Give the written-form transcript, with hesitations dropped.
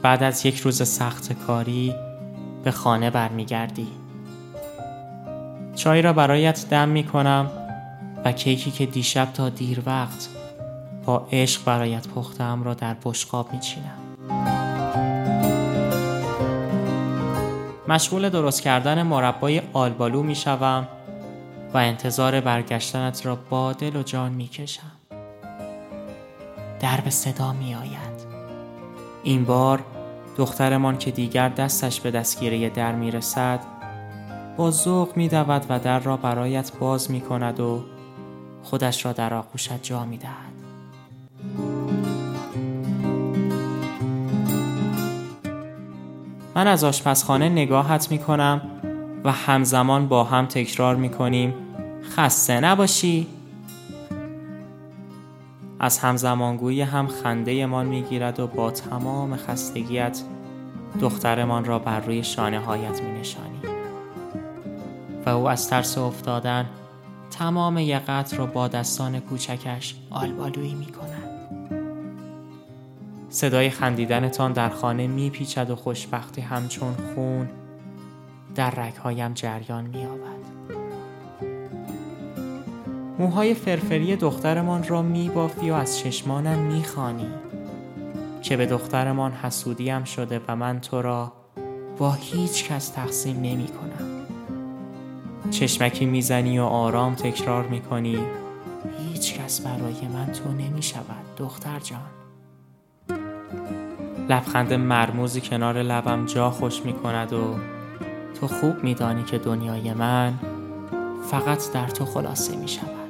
بعد از یک روز سخت کاری به خانه برمیگردی. چای را برایت دم می کنم و کیکی که دیشب تا دیر وقت با عشق برایت پختم را در بشقاب می چینم. مشغول درست کردن مربای آلبالو می شوم و انتظار برگشتنت را با دل و جان می کشم. در به صدا می آید. این بار دخترمان که دیگر دستش به دستگیره در می رسد با ذوق می دود و در را برایت باز می کند و خودش را در آغوشت جا می دهد. من از آشپزخانه نگاهت می کنم و همزمان با هم تکرار می کنیم خسته نباشی. از همزمانگویی هم خنده من می گیرد و با تمام خستگیت دخترمان را بر روی شانه هایت می نشانی و او از ترس افتادن تمام یقت را با دستان کوچکش آلبالویی می کند. صدای خندیدنتان در خانه می پیچد و خوشبختی همچون خون در رگهایم جریان می یابد. موهای فرفری دخترمان را می بافی و از چشمانم می خوانی که به دخترمان حسودیم شده و من تو را با هیچ کس تقسیم نمی کنم. چشمکی می زنی و آرام تکرار می کنی هیچ کس برای من تو نمی شود دختر جان. لبخند مرموزی کنار لبم جا خوش می کند و تو خوب می دانی که دنیای من فقط در تو خلاصه می شود.